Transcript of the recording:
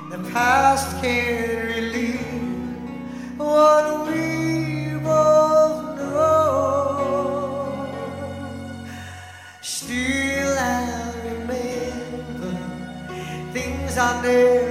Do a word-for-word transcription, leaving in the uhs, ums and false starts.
The past can't relieve what we both know. Still I remember things I never